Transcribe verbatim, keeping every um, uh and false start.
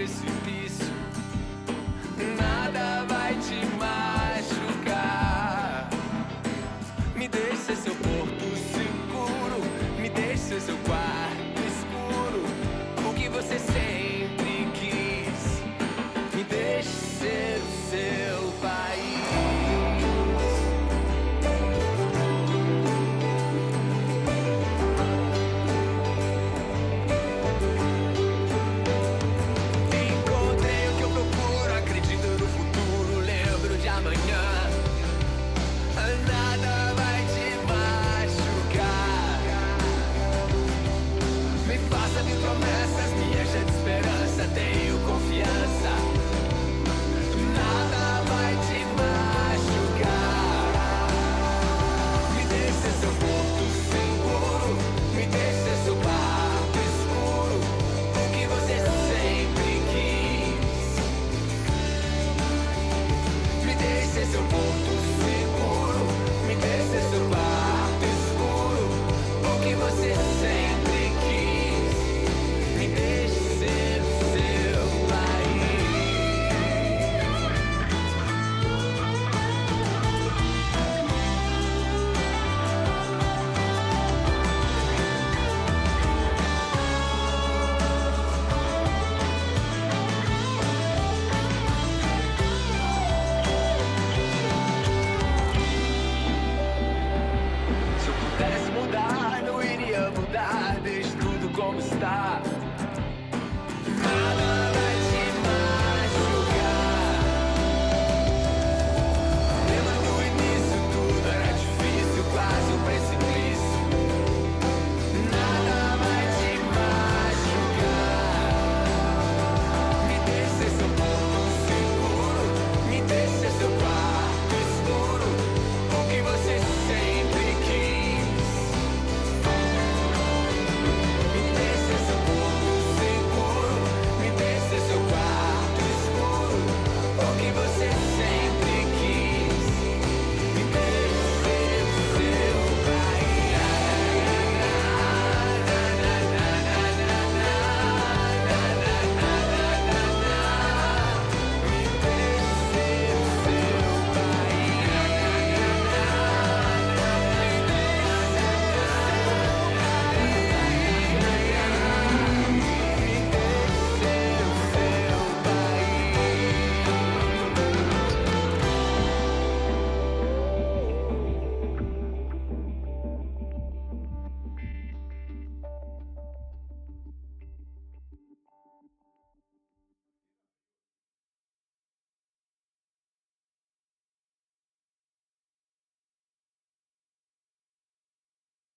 precipício, nada vai te machucar. Me deixe ser seu porto seguro, me deixe ser seu quarto escuro, o que você sempre quis. Me deixe ser o seu país. Encontrei o que eu procuro, acredito no futuro, lembro de amanhã. Nada vai te machucar. Me faça mil promessas, me encha de esperança, tenho confiança. Nada vai te machucar. Me deixe ser seu porto seguro, me deixe ser seu quarto escuro, o que você sempre quis. Me deixe ser seu porto